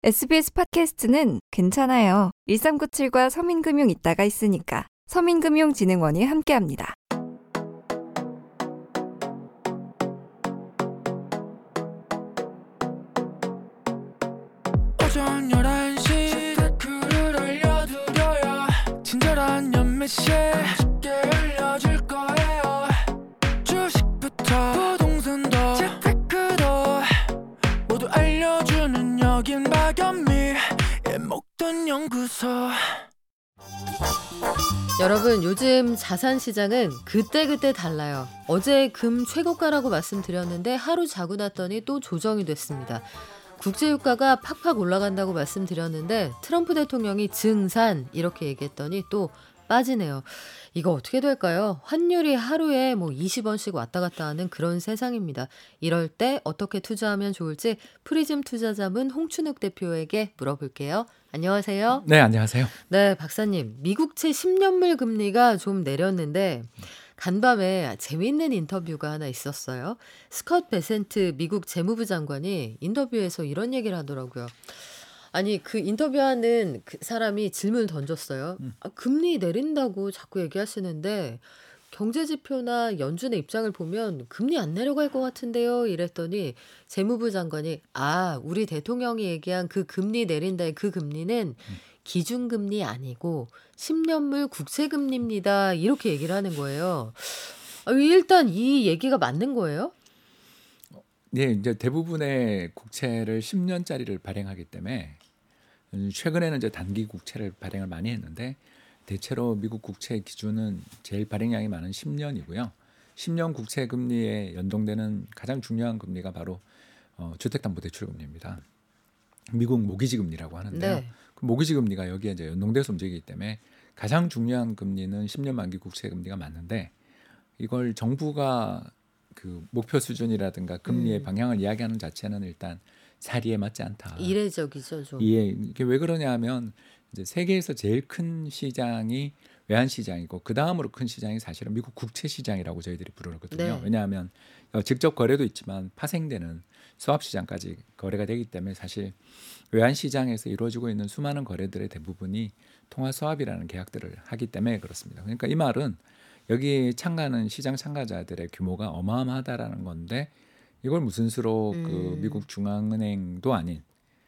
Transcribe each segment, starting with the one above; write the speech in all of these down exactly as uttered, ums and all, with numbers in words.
에스비에스 팟캐스트는 괜찮아요. 일삼구칠과 서민금융 있다가 있으니까. 서민금융진흥원이 함께합니다. 오전 열한 시 댓글을 알려드려요. 친절한 연매씨 쉽게 알려줄 거예요. 주식부터 부동산도 재테크도 모두 알려주는 여긴 박연미의 목돈 연구소. 여러분, 요즘 자산 시장은 그때그때 달라요. 어제 금 최고가라고 말씀드렸는데 하루 자고 났더니 또 조정이 됐습니다. 국제유가가 팍팍 올라간다고 말씀드렸는데 트럼프 대통령이 증산 이렇게 얘기했더니 또 빠지네요. 이거 어떻게 될까요? 환율이 하루에 뭐 이십 원씩 왔다 갔다 하는 그런 세상입니다. 이럴 때 어떻게 투자하면 좋을지 프리즘 투자자문 홍춘욱 대표에게 물어볼게요. 안녕하세요. 네, 안녕하세요. 네, 박사님. 미국채 십 년물 금리가 좀 내렸는데 간밤에 재미있는 인터뷰가 하나 있었어요. 스콧 베센트 미국 재무부 장관이 인터뷰에서 이런 얘기를 하더라고요. 아니, 그 인터뷰하는 그 사람이 질문을 던졌어요. 음. 아, 금리 내린다고 자꾸 얘기하시는데 경제지표나 연준의 입장을 보면 금리 안 내려갈 것 같은데요. 이랬더니 재무부 장관이 아, 우리 대통령이 얘기한 그 금리 내린다의 그 금리는 기준금리 아니고 십 년물 국채금리입니다. 이렇게 얘기를 하는 거예요. 아, 일단 이 얘기가 맞는 거예요? 네, 이제 대부분의 국채를 십 년짜리를 발행하기 때문에 최근에는 이제 단기 국채를 발행을 많이 했는데 대체로 미국 국채 기준은 제일 발행량이 많은 십 년이고요. 십 년 국채 금리에 연동되는 가장 중요한 금리가 바로 어, 주택담보대출금리입니다. 미국 모기지 금리라고 하는데요. 네. 그 모기지 금리가 여기에 이제 연동돼서 움직이기 때문에 가장 중요한 금리는 십 년 만기 국채 금리가 맞는데 이걸 정부가 그 목표 수준이라든가 금리의 음. 방향을 이야기하는 자체는 일단 사리에 맞지 않다. 이례적이죠, 좀. 예, 이게 왜 그러냐면 이제 세계에서 제일 큰 시장이 외환 시장이고 그 다음으로 큰 시장이 사실은 미국 국채 시장이라고 저희들이 부르거든요. 네. 왜냐하면 어, 직접 거래도 있지만 파생되는 수합 시장까지 거래가 되기 때문에 사실 외환 시장에서 이루어지고 있는 수많은 거래들의 대부분이 통화 수합이라는 계약들을 하기 때문에 그렇습니다. 그러니까 이 말은 여기 참가하는 시장 참가자들의 규모가 어마어마하다라는 건데 이걸 무슨 수로 음. 그 미국 중앙은행도 아닌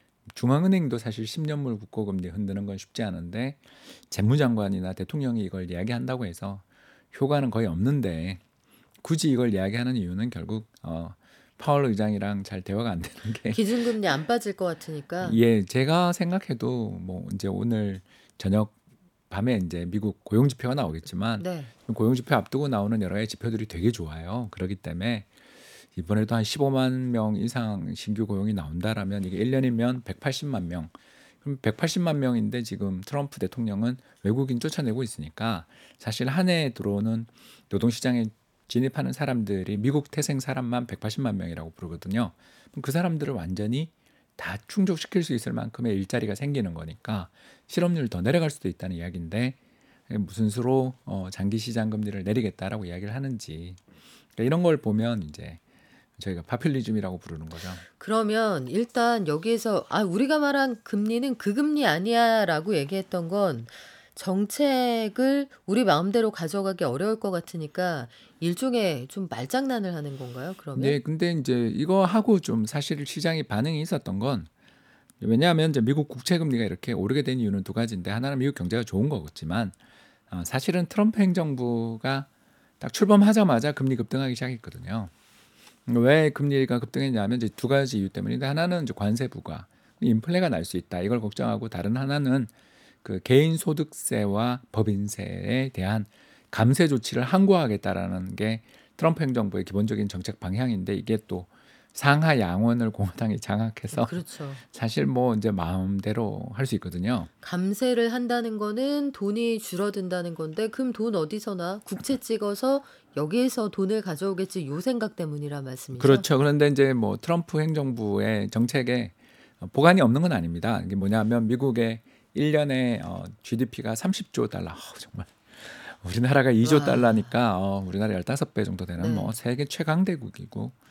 중앙은행도 사실 십 년물 국고금리 흔드는 건 쉽지 않은데 재무장관이나 대통령이 이걸 이야기한다고 해서 효과는 거의 없는데 굳이 이걸 이야기하는 이유는 결국 어, 파월 의장이랑 잘 대화가 안 되는 게 기준금리 안 빠질 것 같으니까. 예, 제가 생각해도 뭐 이제 오늘 저녁 밤에 이제 미국 고용 지표가 나오겠지만 네. 고용 지표 앞두고 나오는 여러 가지 지표들이 되게 좋아요. 그렇기 때문에 이번에도 한 십오만 명 이상 신규 고용이 나온다라면 이게 일 년이면 백팔십만 명. 그럼 백팔십만 명인데 지금 트럼프 대통령은 외국인 쫓아내고 있으니까 사실 한 해에 들어오는 노동시장에 진입하는 사람들이 미국 태생 사람만 백팔십만 명이라고 부르거든요. 그럼 그 사람들을 완전히 다 충족시킬 수 있을 만큼의 일자리가 생기는 거니까 실업률 더 내려갈 수도 있다는 이야기인데 무슨 수로 어, 장기 시장 금리를 내리겠다라고 이야기를 하는지 그러니까 이런 걸 보면 이제 저희가 파퓰리즘이라고 부르는 거죠. 그러면 일단 여기에서 아, 우리가 말한 금리는 그 금리 아니야라고 얘기했던 건 정책을 우리 마음대로 가져가기 어려울 것 같으니까 일종의 좀 말장난을 하는 건가요? 그러면? 네, 근데 이제 이거 하고 좀 사실 시장이 반응이 있었던 건 왜냐하면 이제 미국 국채 금리가 이렇게 오르게 된 이유는 두 가지인데 하나는 미국 경제가 좋은 거겠지만 어, 사실은 트럼프 행정부가 딱 출범하자마자 금리 급등하기 시작했거든요. 왜 금리가 급등했냐면 이제 두 가지 이유 때문인데 하나는 이제 관세 부과, 인플레가 날 수 있다 이걸 걱정하고 다른 하나는 그 개인 소득세와 법인세에 대한 감세 조치를 항고하겠다라는 게 트럼프 행정부의 기본적인 정책 방향인데 이게 또 상하 양원을 공화당이 장악해서 그렇죠. 사실 뭐 이제 마음대로 할 수 있거든요. 감세를 한다는 거는 돈이 줄어든다는 건데 그럼 돈 어디서 나? 국채 찍어서 여기에서 돈을 가져오겠지 요 생각 때문이라 말씀이죠. 그렇죠. 그런데 이제 뭐 트럼프 행정부의 정책에 보관이 없는 건 아닙니다. 이게 뭐냐면 미국의 일 년에 어, 지디피가 삼십조 달러. 어, 정말 우리나라가 이조 와. 달러니까 어, 우리나라 열다섯 배 정도 되는 네. 뭐 세계 최강대국이고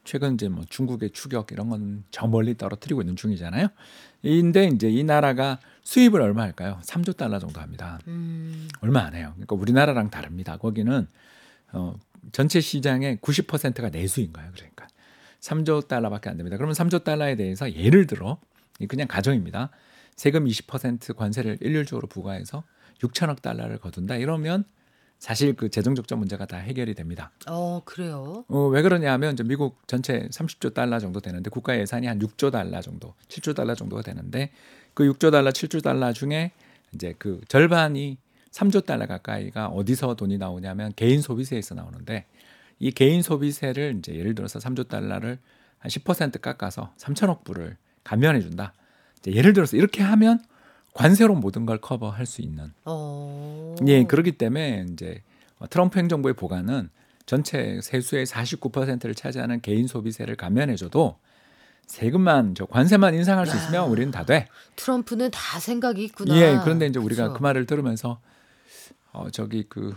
최근 이제 뭐 중국의 추격 이런 건 저 멀리 떨어뜨리고 있는 중이잖아요. 인데 이제 이 나라가 수입을 얼마 할까요? 삼조 달러 정도 합니다. 음. 얼마 안 해요. 그러니까 우리나라랑 다릅니다. 거기는 어, 전체 시장의 구십 퍼센트가 내수인 거예요. 그러니까 삼조 달러밖에 안 됩니다. 그러면 삼조 달러에 대해서 예를 들어 그냥 가정입니다. 세금 이십 퍼센트 관세를 일률적으로 부과해서 육천억 달러를 거둔다. 이러면 사실 그 재정 적자 문제가 다 해결이 됩니다. 어, 그래요? 어, 왜 그러냐면 이제 미국 전체 삼십조 달러 정도 되는데 국가 예산이 한 육조 달러 정도, 칠조 달러 정도가 되는데 그 육조 달러, 칠조 달러 중에 이제 그 절반이 삼조 달러 가까이가 어디서 돈이 나오냐면 개인 소비세에서 나오는데 이 개인 소비세를 이제 예를 들어서 삼조 달러를 한 십 퍼센트 깎아서 삼천억 불을 감면해 준다. 예를 들어서 이렇게 하면 관세로 모든 걸 커버할 수 있는. 어. 예, 그렇기 때문에 이제 트럼프 행정부의 보관은 전체 세수의 사십구 퍼센트를 차지하는 개인 소비세를 감면해줘도 세금만 저 관세만 인상할 수 있으면 야. 우리는 다 돼. 트럼프는 다 생각이 있구나. 예, 그런데 이제 우리가 그쵸. 그 말을 들으면서 어 저기 그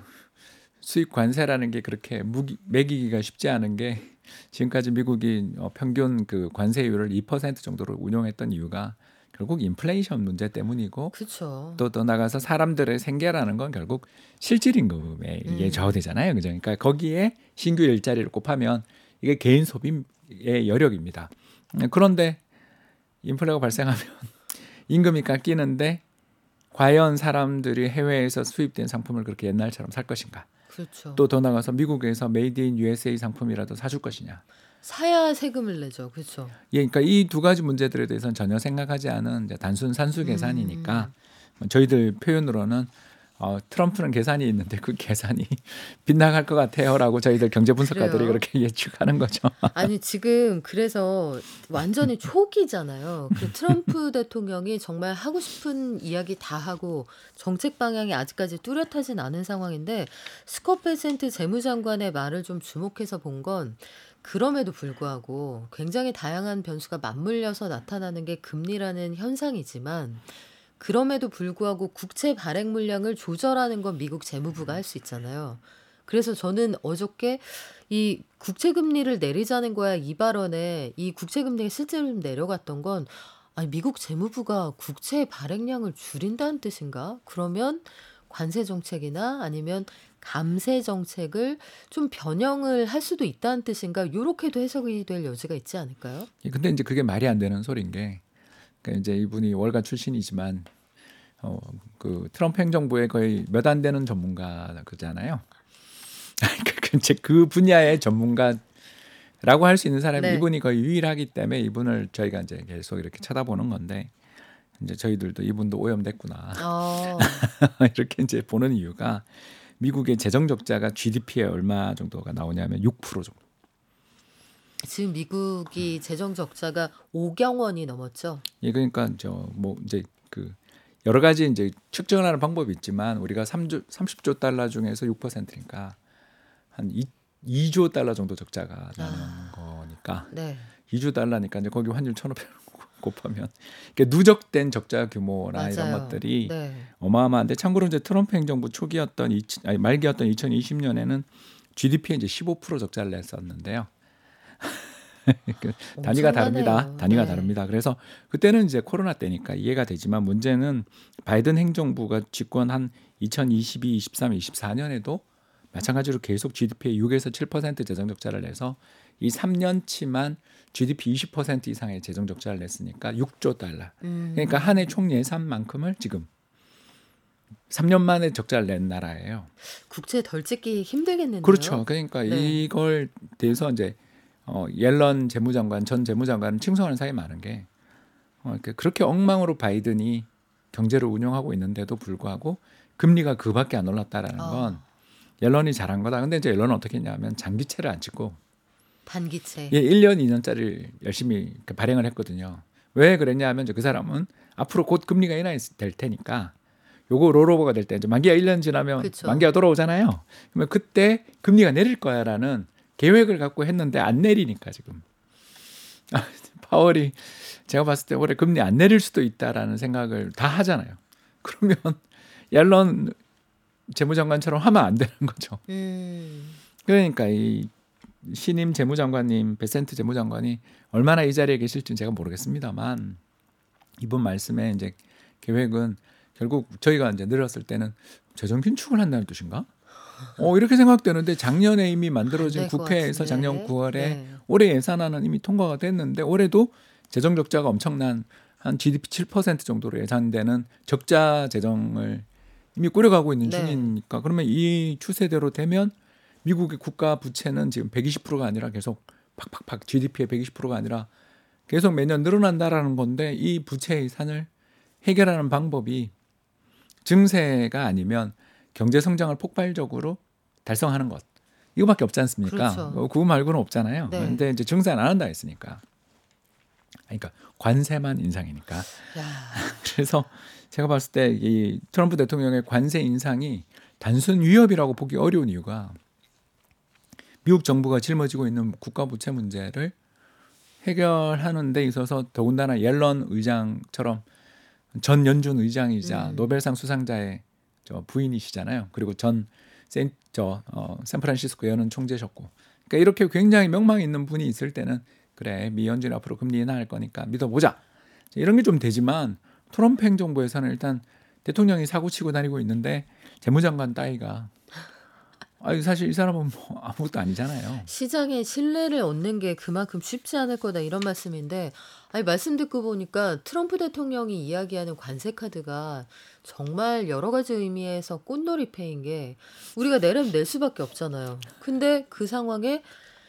수입 관세라는 게 그렇게 무기, 매기기가 쉽지 않은 게 지금까지 미국이 어, 평균 그 관세율을 이 퍼센트 정도로 운용했던 이유가 결국 인플레이션 문제 때문이고 그렇죠. 또 더 나가서 사람들의 생계라는 건 결국 실질 임금에 이게 음. 좌우되잖아요. 그죠? 그러니까 거기에 신규 일자리를 곱하면 이게 개인 소비의 여력입니다. 그런데 인플레가 발생하면 임금이 깎이는데 과연 사람들이 해외에서 수입된 상품을 그렇게 옛날처럼 살 것인가? 그렇죠. 또 더 나가서 미국에서 메이드 인 유에스에이 상품이라도 사줄 것이냐? 사야 세금을 내죠. 그렇죠. 예, 그러니까 이 두 가지 문제들에 대해서는 전혀 생각하지 않은 이제 단순 산수 계산이니까 음. 저희들 표현으로는 어, 트럼프는 계산이 있는데 그 계산이 빗나갈 것 같아요라고 저희들 경제 분석가들이 그래요? 그렇게 예측하는 거죠. 아니 지금 그래서 완전히 초기잖아요. 그 트럼프 대통령이 정말 하고 싶은 이야기 다 하고 정책 방향이 아직까지 뚜렷하진 않은 상황인데 스콧 베센트 재무장관의 말을 좀 주목해서 본 건 그럼에도 불구하고 굉장히 다양한 변수가 맞물려서 나타나는 게 금리라는 현상이지만 그럼에도 불구하고 국채 발행 물량을 조절하는 건 미국 재무부가 할 수 있잖아요. 그래서 저는 어저께 이 국채 금리를 내리자는 거야 이 발언에 이 국채 금리가 실제로 좀 내려갔던 건 아니 미국 재무부가 국채 발행량을 줄인다는 뜻인가? 그러면 관세 정책이나 아니면 감세 정책을 좀 변형을 할 수도 있다는 뜻인가? 이렇게도 해석이 될 여지가 있지 않을까요? 근데 이제 그게 말이 안 되는 소리인 게 그러니까 이제 이분이 월가 출신이지만 어, 그 트럼프 행정부의 거의 몇 안 되는 전문가 그잖아요. 그 이제 그 분야의 전문가라고 할 수 있는 사람이 네. 이분이 거의 유일하기 때문에 이분을 저희가 이제 계속 이렇게 쳐다보는 건데 이제 저희들도 이분도 오염됐구나 어, 이렇게 이제 보는 이유가 미국의 재정 적자가 지디피에 얼마 정도가 나오냐면 육 퍼센트 정도. 지금 미국이 재정 적자가 오경 원이 넘었죠. 예, 그러니까 저 뭐 이제 그 여러 가지 이제 측정하는 방법이 있지만 우리가 삼조 삼십조 달러 중에서 육 퍼센트니까 한 이조 달러 정도 적자가 나는 아. 거니까 네. 이조 달러니까 이제 거기 환율 천오백 곱하면 그러니까 누적된 적자 규모나 맞아요. 이런 것들이 네. 어마어마한데 참고로 이제 트럼프 행정부 초기였던 이, 아니 말기였던 이천이십 년에는 지디피에 이제 십오 퍼센트 적자를 냈었는데요. 그 단위가 다릅니다. 엄청나네요. 단위가 네. 다릅니다. 그래서 그때는 이제 코로나 때니까 이해가 되지만 문제는 바이든 행정부가 집권한 이천이십이, 이십삼, 이십사 년에도 마찬가지로 계속 지디피의 육에서 칠 퍼센트 재정 적자를 내서 이 삼 년치만 지디피 이십 퍼센트 이상의 재정 적자를 냈으니까 육조 달러. 음. 그러니까 한 해 총 예산만큼을 지금 삼 년 만에 적자를 낸 나라예요. 국채 덜 찍기 힘들겠는데요. 그렇죠. 그러니까 네. 이걸 대해서 이제 어, 옐런 재무장관 전 재무장관은 칭송하는 사람이 많은 게 어, 이렇게 그렇게 엉망으로 바이든이 경제를 운영하고 있는데도 불구하고 금리가 그밖에 안 올랐다라는 건 아. 옐런이 잘한 거다. 근데 이제 옐런은 어떻게 했냐면 장기채를 안 찍고 단기채. 예, 일 년, 이 년짜리를 열심히 발행을 했거든요. 왜 그랬냐면 이제 그 사람은 앞으로 곧 금리가 인하될 테니까 요거 롤오버가 될 때 이제 만기가 일 년 지나면 그쵸. 만기가 돌아오잖아요. 그러면 그때 금리가 내릴 거야라는 계획을 갖고 했는데 안 내리니까 지금 파월이 제가 봤을 때 올해 금리 안 내릴 수도 있다라는 생각을 다 하잖아요. 그러면 옐런 재무장관처럼 하면 안 되는 거죠. 음. 그러니까 이 신임 재무장관님, 베센트 재무장관이 얼마나 이 자리에 계실지는 제가 모르겠습니다만 이번 말씀에 이제 계획은 결국 저희가 이제 늘었을 때는 재정 긴축을 한다는 뜻인가? 어, 이렇게 생각되는데 작년에 이미 만들어진 국회에서 작년 구월에 네. 올해 예산안은 이미 통과가 됐는데 올해도 재정 적자가 엄청난 한 지디피 칠 퍼센트 정도로 예상되는 적자 재정을 이미 꾸려가고 있는 네. 중이니까 그러면 이 추세대로 되면 미국의 국가 부채는 지금 백이십 퍼센트가 아니라 계속 팍팍팍 지디피의 백이십 퍼센트가 아니라 계속 매년 늘어난다라는 건데 이 부채의 산을 해결하는 방법이 증세가 아니면 경제 성장을 폭발적으로 달성하는 것 이거밖에 없지 않습니까? 그렇죠. 그거 말고는 없잖아요. 네. 그런데 이제 증세는 안 한다 했으니까, 그러니까 관세만 인상이니까. 야. 그래서 제가 봤을 때 이 트럼프 대통령의 관세 인상이 단순 위협이라고 보기 어려운 이유가 미국 정부가 짊어지고 있는 국가 부채 문제를 해결하는 데 있어서 더군다나 옐런 의장처럼 전 연준 의장이자 음. 노벨상 수상자의 저 부인이시잖아요. 그리고 전 샌, 저, 어, 샌프란시스코 연은 총재셨고, 그러니까 이렇게 굉장히 명망 있는 분이 있을 때는 그래 미 연준이 앞으로 금리 인하할 거니까 믿어보자 이런 게 좀 되지만 트럼프 행정부에서는 일단 대통령이 사고치고 다니고 있는데 재무장관 따위가 아니 사실 이 사람은 뭐 아무것도 아니잖아요. 시장의 신뢰를 얻는 게 그만큼 쉽지 않을 거다 이런 말씀인데, 아니 말씀 듣고 보니까 트럼프 대통령이 이야기하는 관세 카드가 정말 여러 가지 의미에서 꽃놀이패인 게 우리가 내려면 낼 수밖에 없잖아요. 근데 그 상황에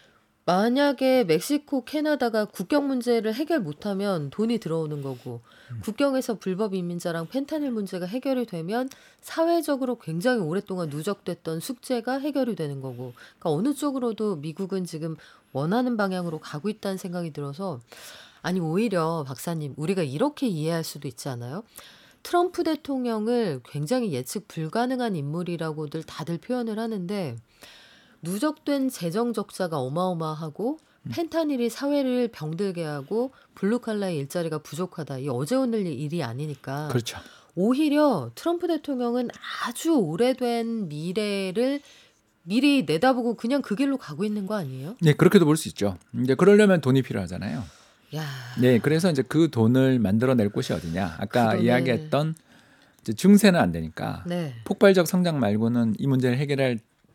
만약에 멕시코, 캐나다가 국경 문제를 해결 못하면 돈이 들어오는 거고 음. 국경에서 불법 이민자랑 펜타닐 문제가 해결이 되면 사회적으로 굉장히 오랫동안 누적됐던 숙제가 해결이 되는 거고, 그러니까 어느 쪽으로도 미국은 지금 원하는 방향으로 가고 있다는 생각이 들어서, 아니 오히려 박사님 우리가 이렇게 이해할 수도 있지 않아요? 트럼프 대통령을 굉장히 예측 불가능한 인물이라고들 다들 표현을 하는데 누적된 재정 적자가 어마어마하고 음. 펜타닐이 사회를 병들게 하고 블루칼라의 일자리가 부족하다. 이 어제 오늘 일이 아니니까. 그렇죠. 오히려 트럼프 대통령은 아주 오래된 미래를 미리 내다보고 그냥 그 길로 가고 있는 거 아니에요? 네, 그렇게도 볼 수 있죠. 이제 그러려면 돈이 필요하잖아요. 야. 네, 그래서 이제 그 돈을 만들어낼 곳이 어디냐? 아까 그 이야기했던 이제 증세는 안 되니까 네. 폭발적 성장 말고는 이 문제를 해결할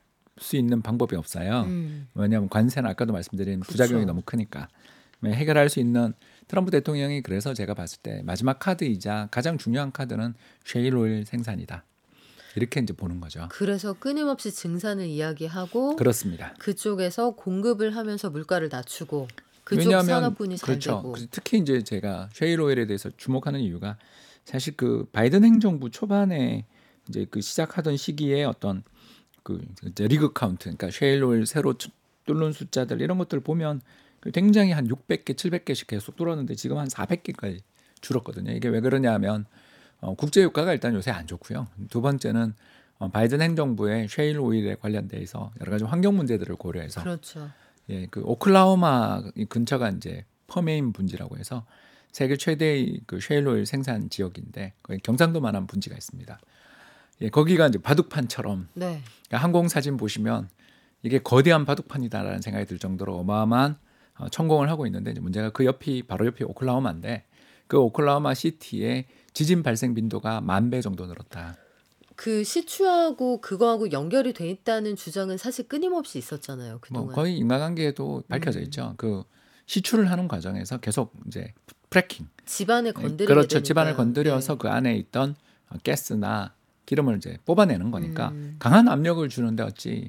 수 있는 방법이 없어요. 음. 왜냐하면 관세는 아까도 말씀드린 그렇죠. 부작용이 너무 크니까 해결할 수 있는 트럼프 대통령이 그래서 제가 봤을 때 마지막 카드이자 가장 중요한 카드는 셰일 오일 생산이다. 이렇게 이제 보는 거죠. 그래서 끊임없이 증산을 이야기하고 그렇습니다. 그쪽에서 공급을 하면서 물가를 낮추고 그쪽 왜냐하면, 산업군이 잘 그렇죠. 되고. 특히 이제 제가 셰일 오일에 대해서 주목하는 이유가 사실 그 바이든 행정부 초반에 이제 그 시작하던 시기에 어떤 그 이제 리그 카운트, 그러니까 셰일 오일 새로 뚫는 숫자들 이런 것들 보면 굉장히 한 육백 개, 칠백 개씩 계속 뚫었는데 지금 한 사백 개까지 줄었거든요. 이게 왜 그러냐면 어, 국제 유가가 일단 요새 안 좋고요. 두 번째는 어, 바이든 행정부의 셰일 오일에 관련돼서 여러 가지 환경 문제들을 고려해서 그렇죠. 예, 그 오클라호마 근처가 이제 퍼메인 분지라고 해서 세계 최대의 그 셰일 오일 생산 지역인데 거기 경상도만한 분지가 있습니다. 예, 거기가 이제 바둑판처럼 네. 그러니까 항공 사진 보시면 이게 거대한 바둑판이다라는 생각이 들 정도로 어마어마한 어, 천공을 하고 있는데 이제 문제가 그 옆이 바로 옆이 오클라호마인데 그 오클라호마 시티의 지진 발생 빈도가 만 배 정도 늘었다. 그 시추하고 그거하고 연결이 돼 있다는 주장은 사실 끊임없이 있었잖아요. 그동안. 뭐 거의 인과관계도 밝혀져 음. 있죠. 그 시추를 하는 과정에서 계속 이제 프래킹. 집안을 건드리게 그렇죠. 되니까. 집안을 건드려서 네. 그 안에 있던 가스나 기름을 이제 뽑아내는 거니까 음. 강한 압력을 주는데 어찌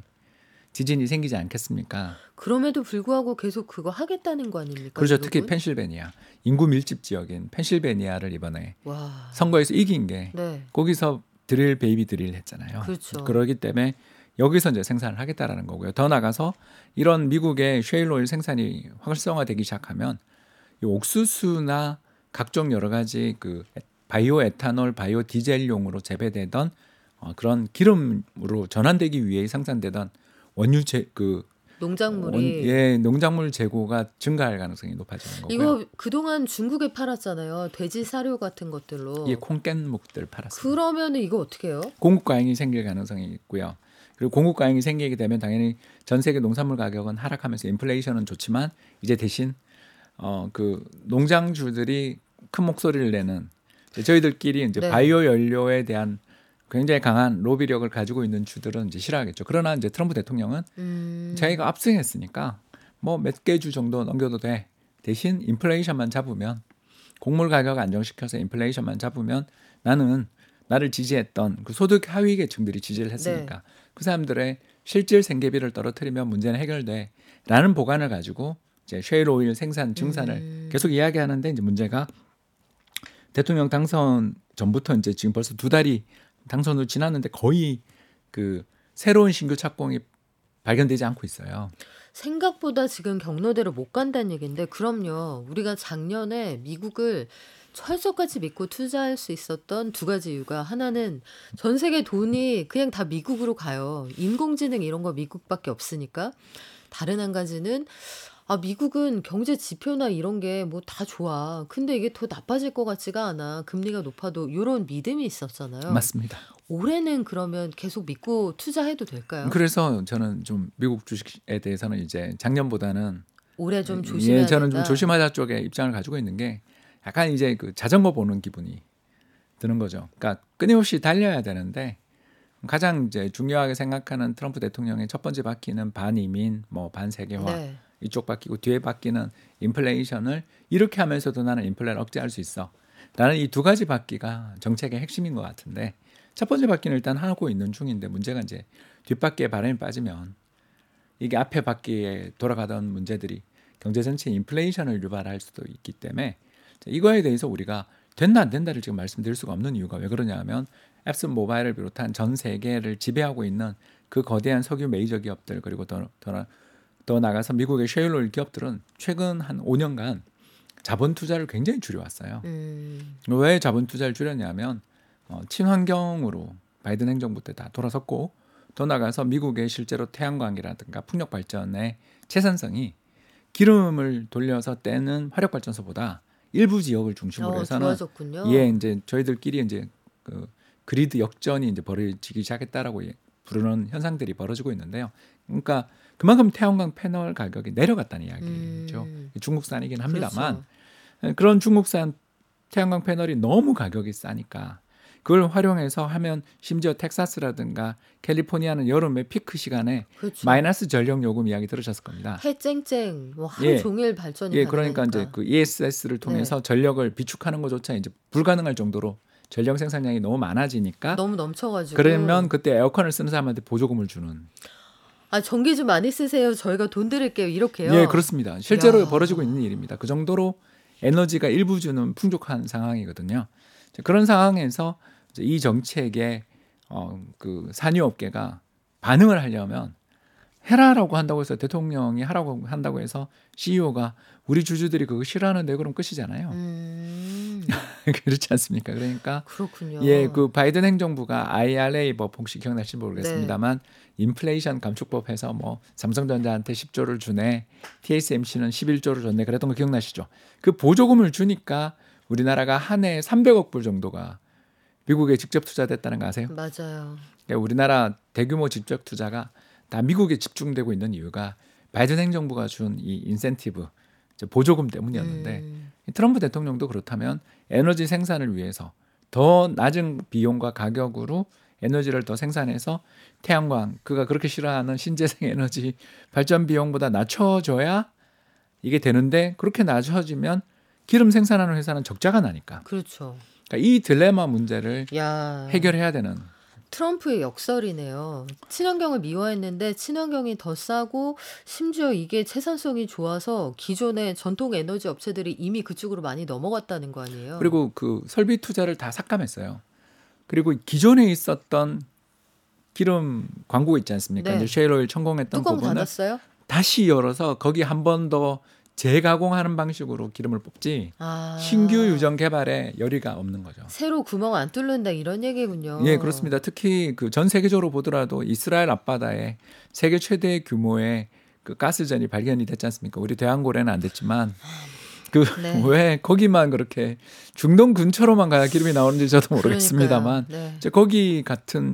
지진이 생기지 않겠습니까? 그럼에도 불구하고 계속 그거 하겠다는 거 아닙니까? 그렇죠. 미국은? 특히 펜실베니아 인구 밀집 지역인 펜실베니아를 이번에 와. 선거에서 이긴 게 네. 거기서 드릴 베이비 드릴 했잖아요. 그렇죠. 그러기 때문에 여기서 이제 생산을 하겠다라는 거고요. 더 나가서 이런 미국의 셰일 오일 생산이 활성화되기 시작하면 이 옥수수나 각종 여러 가지 그 바이오 에탄올, 바이오 디젤용으로 재배되던 어, 그런 기름으로 전환되기 위해 생산되던 원유 재, 그 농작물이 원, 예, 농작물 재고가 증가할 가능성이 높아지는 거고요. 이거 그동안 중국에 팔았잖아요. 돼지 사료 같은 것들로. 예, 콩깻묵들 팔았어요. 그러면 이거 어떻게 해요? 공급 과잉이 생길 가능성이 있고요. 그리고 공급 과잉이 생기게 되면 당연히 전 세계 농산물 가격은 하락하면서 인플레이션은 좋지만 이제 대신 어, 그 농장주들이 큰 목소리를 내는 저희들끼리 이제 네. 바이오 연료에 대한 굉장히 강한 로비력을 가지고 있는 주들은 이제 싫어하겠죠. 그러나 이제 트럼프 대통령은 음. 자기가 압승했으니까 뭐 몇 개 주 정도 넘겨도 돼. 대신 인플레이션만 잡으면 곡물 가격 안정시켜서 인플레이션만 잡으면 나는 나를 지지했던 그 소득 하위 계층들이 지지를 했으니까 네. 그 사람들의 실질 생계비를 떨어뜨리면 문제는 해결돼라는 보관을 가지고 이제 셰일 오일 생산 증산을 음. 계속 이야기하는데 이제 문제가 대통령 당선 전부터 이제 지금 벌써 두 달이 당선으로 지났는데 거의 그 새로운 신규 착공이 발견되지 않고 있어요. 생각보다 지금 경로대로 못 간다는 얘기인데 그럼요. 우리가 작년에 미국을 철석같이 믿고 투자할 수 있었던 두 가지 이유가 하나는 전 세계 돈이 그냥 다 미국으로 가요. 인공지능 이런 거 미국밖에 없으니까. 다른 한 가지는 아 미국은 경제 지표나 이런 게 뭐 다 좋아. 근데 이게 더 나빠질 것 같지가 않아. 금리가 높아도 이런 믿음이 있었잖아요. 맞습니다. 올해는 그러면 계속 믿고 투자해도 될까요? 그래서 저는 좀 미국 주식에 대해서는 이제 작년보다는 올해 좀 조심해야 예, 저는 된다. 좀 조심하자 쪽에 입장을 가지고 있는 게 약간 이제 그 자전거 보는 기분이 드는 거죠. 그러니까 끊임없이 달려야 되는데 가장 이제 중요하게 생각하는 트럼프 대통령의 첫 번째 바퀴는 반이민, 뭐 반세계화 네. 이쪽 바뀌고 뒤에 바뀌는 인플레이션을 이렇게 하면서도 나는 인플레를 억제할 수 있어. 라는 이 두 가지 바퀴가 정책의 핵심인 것 같은데 첫 번째 바퀴는 일단 하고 있는 중인데 문제가 이제 뒷바퀴에 바람이 빠지면 이게 앞에 바퀴에 돌아가던 문제들이 경제 전체 인플레이션을 유발할 수도 있기 때문에 이거에 대해서 우리가 된다 안 된다를 지금 말씀드릴 수가 없는 이유가 왜 그러냐 하면 앱슨 모바일을 비롯한 전 세계를 지배하고 있는 그 거대한 석유 메이저 기업들 그리고 더, 더, 더 나가서 미국의 셰일오일 기업들은 최근 한 오 년간 자본 투자를 굉장히 줄여왔어요. 음. 왜 자본 투자를 줄였냐면 어, 친환경으로 바이든 행정부 때 다 돌아섰고 더 나가서 미국의 실제로 태양광이라든가 풍력 발전의 채산성이 기름을 돌려서 떼는 화력 발전소보다 일부 지역을 중심으로 어, 해서는 좋아졌군요. 예 이제 저희들끼리 이제 그 그리드 역전이 이제 벌어지기 시작했다라고 예, 부르는 현상들이 벌어지고 있는데요. 그러니까 그만큼 태양광 패널 가격이 내려갔다는 이야기죠. 음. 중국산이긴 합니다만 그렇죠. 그런 중국산 태양광 패널이 너무 가격이 싸니까 그걸 활용해서 하면 심지어 텍사스라든가 캘리포니아는 여름에 피크 시간에 그렇죠. 마이너스 전력 요금 이야기 들으셨을 겁니다. 해 쨍쨍 뭐 하루 예. 종일 발전이 예, 그러니까 가능하니까. 이제 그 이에스에스를 통해서 전력을 비축하는 것조차 이제 불가능할 정도로 전력 생산량이 너무 많아지니까 너무 넘쳐가지고. 그러면 그때 에어컨을 쓰는 사람한테 보조금을 주는. 아 전기 좀 많이 쓰세요. 저희가 돈 드릴게요. 이렇게요. 예, 그렇습니다. 실제로 야. 벌어지고 있는 일입니다. 그 정도로 에너지가 일부 주는 풍족한 상황이거든요. 그런 상황에서 이 정책에 어, 그 산유업계가 반응을 하려면 해라라고 한다고 해서 대통령이 하라고 한다고 해서 씨이오가 우리 주주들이 그거 싫어하는데 그럼 끝이잖아요. 음. 그렇지 않습니까? 그러니까 그렇군요. 예, 그 바이든 행정부가 아이알에이 법 혹시 기억나실지 모르겠습니다만 네. 인플레이션 감축법 해서 뭐 삼성전자한테 십 조를 주네, 티에스엠씨는 십일 조를 줬네 그랬던 거 기억나시죠? 그 보조금을 주니까 우리나라가 한 해에 삼백억 불 정도가 미국에 직접 투자됐다는 거 아세요? 맞아요. 그러니까 우리나라 대규모 직접 투자가 다 미국에 집중되고 있는 이유가 바이든 행정부가 준 이 인센티브 보조금 때문이었는데 음. 트럼프 대통령도 그렇다면 에너지 생산을 위해서 더 낮은 비용과 가격으로 에너지를 더 생산해서 태양광 그가 그렇게 싫어하는 신재생 에너지 발전 비용보다 낮춰줘야 이게 되는데 그렇게 낮춰지면 기름 생산하는 회사는 적자가 나니까 그렇죠. 그러니까 이 딜레마 문제를 야. 해결해야 되는 트럼프의 역설이네요. 친환경을 미화했는데 친환경이 더 싸고 심지어 이게 채산성이 좋아서 기존의 전통 에너지 업체들이 이미 그쪽으로 많이 넘어갔다는 거 아니에요. 그리고 그 설비 투자를 다 삭감했어요. 그리고 기존에 있었던 기름 광고 있지 않습니까? 네. 이제 셰일오일 천공했던 뚜껑 부분을 닫았어요? 다시 열어서 거기 한 번 더 재가공하는 방식으로 기름을 뽑지 아. 신규 유전 개발에 열의가 없는 거죠. 새로 구멍 안 뚫는다 이런 얘기군요. 예, 그렇습니다. 특히 그 전 세계적으로 보더라도 이스라엘 앞바다에 세계 최대 규모의 그 가스전이 발견이 됐지 않습니까? 우리 대한고래는 안 됐지만 그 왜 네. 거기만 그렇게 중동 근처로만 가야 기름이 나오는지 저도 모르겠습니다만 그러니까요. 네. 이제 거기 같은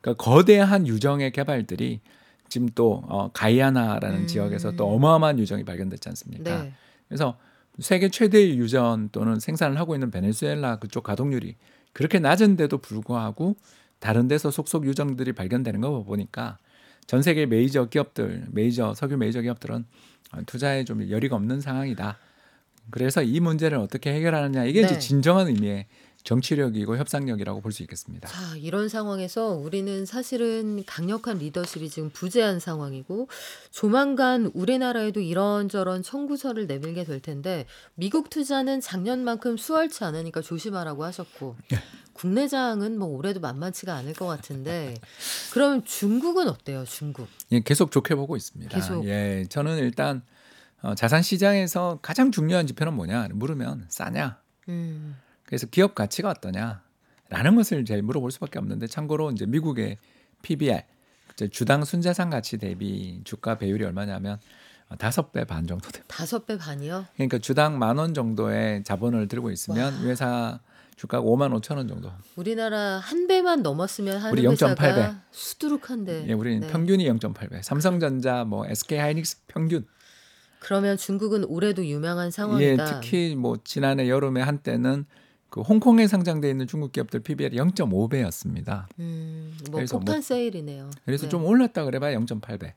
그러니까 거대한 유정의 개발들이 지금 또 어, 가이아나라는 음. 지역에서 또 어마어마한 유정이 발견됐지 않습니까? 네. 그래서 세계 최대의 유전 또는 생산을 하고 있는 베네수엘라 그쪽 가동률이 그렇게 낮은데도 불구하고 다른 데서 속속 유정들이 발견되는 거 보니까 전 세계 메이저 기업들, 메이저 석유 메이저 기업들은 투자에 좀 여리가 없는 상황이다. 그래서 이 문제를 어떻게 해결하느냐 이게 네. 이제 진정한 의미의 정치력이고 협상력이라고 볼 수 있겠습니다. 자, 이런 상황에서 우리는 사실은 강력한 리더십이 지금 부재한 상황이고 조만간 우리나라에도 이런저런 청구서를 내밀게 될 텐데 미국 투자는 작년만큼 수월치 않으니까 조심하라고 하셨고 국내장은 뭐 올해도 만만치가 않을 것 같은데 그러면 중국은 어때요? 중국. 예, 계속 좋게 보고 있습니다. 계속. 예, 저는 일단 어, 자산 시장에서 가장 중요한 지표는 뭐냐 물으면 싸냐. 음. 그래서 기업 가치가 어떠냐라는 것을 제일 물어볼 수밖에 없는데 참고로 이제 미국의 피비알 이제 주당 순자산 가치 대비 주가 배율이 얼마냐면 다섯 배 반 정도 됩니다. 다섯 배 반이요? 그러니까 주당 만 원 정도의 자본을 들고 있으면 이 회사 주가가 오만 오천 원 정도. 우리나라 한 배만 넘었으면 하는 우리 영 점 팔 배. 회사가 수두룩한데. 예, 우리는 네. 평균이 영 점 팔 배. 삼성전자, 뭐 에스케이하이닉스 평균. 그러면 중국은 올해도 유명한 예, 상황이다. 특히 뭐 지난해 여름에 한때는 그 홍콩에 상장돼 있는 중국 기업들 피비알이 영 점 오 배였습니다. 음, 뭐 그래서 폭탄 뭐- 세일이네요. 그래서 네. 좀 올랐다 그래봐야 영 점 팔 배.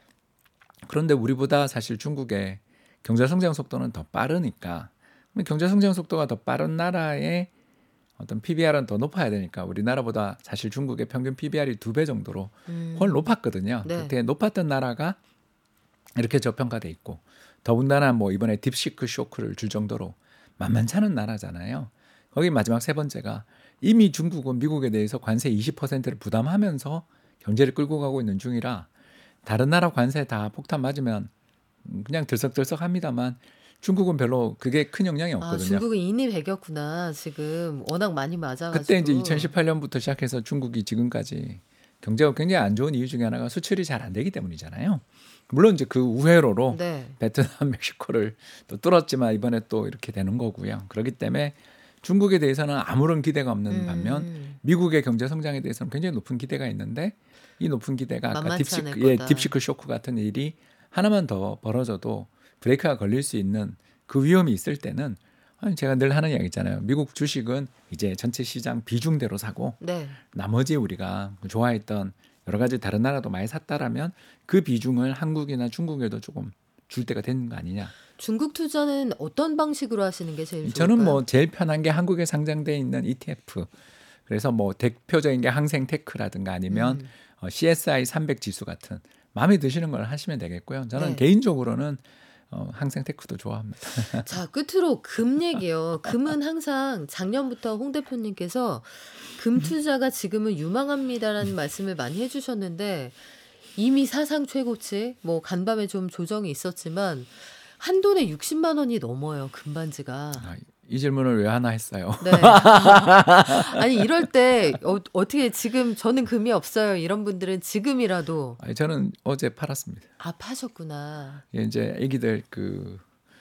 그런데 우리보다 사실 중국의 경제 성장 속도는 더 빠르니까 경제 성장 속도가 더 빠른 나라의 어떤 피비알은 더 높아야 되니까 우리나라보다 사실 중국의 평균 피비알이 두 배 정도로 음. 훨 높았거든요. 네. 그때 높았던 나라가 이렇게 저평가돼 있고 더군다나 뭐 이번에 딥시크 쇼크를 줄 정도로 만만치 않은 나라잖아요. 거기 마지막 세 번째가 이미 중국은 미국에 대해서 관세 이십 퍼센트를 부담하면서 경제를 끌고 가고 있는 중이라 다른 나라 관세 다 폭탄 맞으면 그냥 들썩들썩합니다만 중국은 별로 그게 큰 영향이 아, 없거든요. 중국은 인이 백였구나. 지금 워낙 많이 맞아가지고. 그때 이제 이천십팔 년부터 시작해서 중국이 지금까지 경제가 굉장히 안 좋은 이유 중에 하나가 수출이 잘 안 되기 때문이잖아요. 물론 이제 그 우회로로 네. 베트남, 멕시코를 또 뚫었지만 이번에 또 이렇게 되는 거고요. 그렇기 때문에 중국에 대해서는 아무런 기대가 없는 음. 반면 미국의 경제 성장에 대해서는 굉장히 높은 기대가 있는데 이 높은 기대가 아까 만만치 딥시크, 않을 예, 거다. 딥시크 쇼크 같은 일이 하나만 더 벌어져도 브레이크가 걸릴 수 있는 그 위험이 있을 때는 아니, 제가 늘 하는 이야기 있잖아요. 미국 주식은 이제 전체 시장 비중대로 사고 네. 나머지 우리가 좋아했던 여러 가지 다른 나라도 많이 샀다라면 그 비중을 한국이나 중국에도 조금 줄 때가 되는 거 아니냐. 중국 투자는 어떤 방식으로 하시는 게 제일 좋을까요? 저는 뭐 제일 편한 게 한국에 상장돼 있는 이티에프. 그래서 뭐 대표적인 게 항생테크라든가 아니면 음. 어, 씨에스아이 삼백 지수 같은 마음에 드시는 걸 하시면 되겠고요. 저는 네. 개인적으로는 어, 항생테크도 좋아합니다. 자, 끝으로 금 얘기요. 금은 항상 작년부터 홍 대표님께서 금 투자가 지금은 유망합니다라는 말씀을 많이 해주셨는데 이미 사상 최고치, 뭐 간밤에 좀 조정이 있었지만 한 돈에 육십만 원이 넘어요. 금반지가. 아, 이 질문을 왜 하나 했어요. 네. 아니 이럴 때 어, 어떻게 지금 저는 금이 없어요. 이런 분들은 지금이라도 아니, 저는 어제 팔았습니다. 아 파셨구나. 예, 이제 애기들 그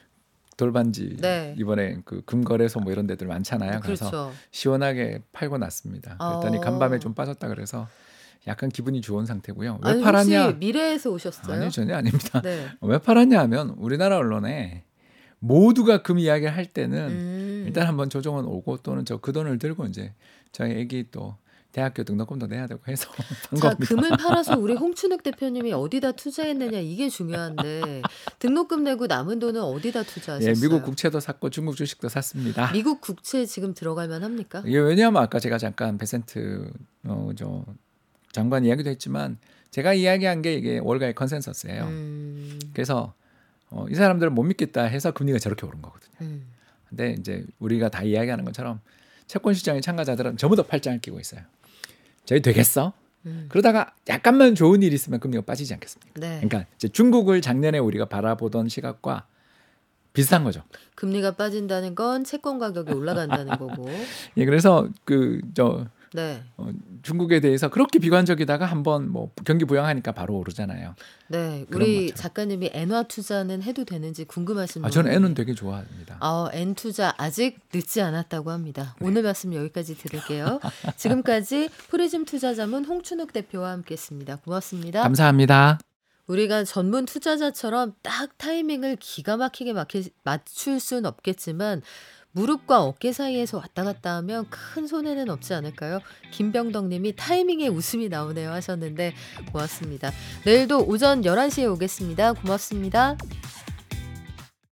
돌반지 네. 이번에 그 금거래소 뭐 이런 데들 많잖아요. 그래서 그렇죠. 시원하게 팔고 났습니다. 그랬더니 어. 간밤에 좀 빠졌다 그래서 약간 기분이 좋은 상태고요. 왜 아니 팔았냐? 혹시 미래에서 오셨어요? 아니 전혀 아닙니다. 네. 왜 팔았냐 하면 우리나라 언론에 모두가 금 이야기를 할 때는 음. 일단 한번 조정은 오고 또는 저 그 돈을 들고 이제 저희 애기 또 대학교 등록금도 내야 되고 해서 판 자, 겁니다. 금을 팔아서 우리 홍춘욱 대표님이 어디다 투자했느냐 이게 중요한데 등록금 내고 남은 돈은 어디다 투자하셨어요? 예, 미국 국채도 샀고 중국 주식도 샀습니다. 미국 국채 지금 들어갈 만합니까? 이게 왜냐하면 아까 제가 잠깐 베센트 어, 저 장관 이야기도 했지만 제가 이야기한 게 이게 월가의 컨센서스예요. 음, 그래서 어, 이 사람들은 못 믿겠다 해서 금리가 저렇게 오른 거거든요. 음. 근데 이제 우리가 다 이야기하는 것처럼 채권 시장의 참가자들은 전부 다 팔짱을 끼고 있어요. 저희 되겠어? 음. 그러다가 약간만 좋은 일이 있으면 금리가 빠지지 않겠습니까? 네. 그러니까 이제 중국을 작년에 우리가 바라보던 시각과 비슷한 거죠. 금리가 빠진다는 건 채권 가격이 올라간다는 거고. 예, 그래서 그 저 네. 어, 중국에 대해서 그렇게 비관적이다가 한번 뭐 경기 부양하니까 바로 오르잖아요. 네, 그런 우리 것처럼. 작가님이 엔화 투자는 해도 되는지 궁금하신 아, 저는 분이- N은 되게 좋아합니다. 아, N 투자 아직 늦지 않았다고 합니다. 오늘 말씀 여기까지 들을게요. 지금까지 프리즘 투자자문 홍춘욱 대표와 함께했습니다. 고맙습니다. 감사합니다. 우리가 전문 투자자처럼 딱 타이밍을 기가 막히게 막히- 맞출 순 없겠지만 무릎과 어깨 사이에서 왔다 갔다 하면 큰 손해는 없지 않을까요? 김병덕 님이 타이밍에 웃음이 나오네요 하셨는데 고맙습니다. 내일도 오전 열한 시에 오겠습니다. 고맙습니다.